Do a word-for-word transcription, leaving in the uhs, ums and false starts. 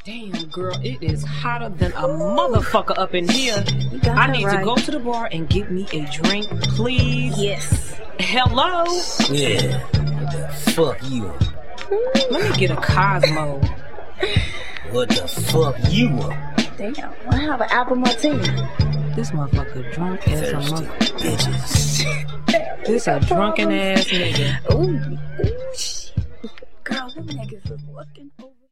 Damn, girl, it is hotter than a motherfucker up in here. I need right. to go to the bar and get me a drink, please. Yes. Hello? Yeah. What the fuck you on? Let me get a Cosmo. What the fuck you on? Damn, I have an apple martini. This motherfucker drunk as a mother. Bitches. This a drunken ass nigga. Ooh, ooh, shit. Girl, them niggas is looking over.